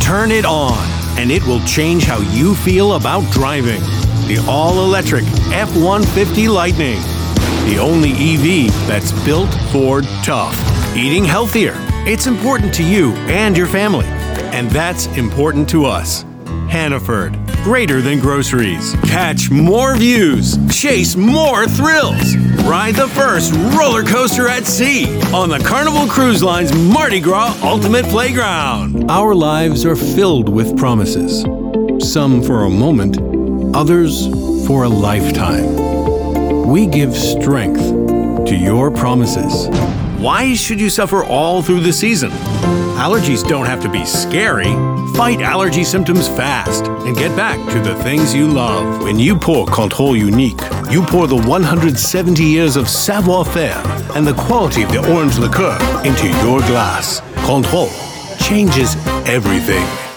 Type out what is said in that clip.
Turn it on, and it will change how you feel about driving. The all-electric F-150 Lightning. The only EV that's built for tough. Eating healthier. It's important to you and your family. And that's important to us. Hannaford. Greater than groceries. Catch more views. Chase more thrills. Ride the first roller coaster at sea on the Carnival Cruise Line's Mardi Gras Ultimate Playground. Our lives are filled with promises. Some for a moment, others for a lifetime. We give strength to your promises. Why should you suffer all through the season? Allergies don't have to be scary. Fight allergy symptoms fast and get back to the things you love. When you pour Contrôle Unique, you pour the 170 years of savoir-faire and the quality of the orange liqueur into your glass. Contrôle changes everything.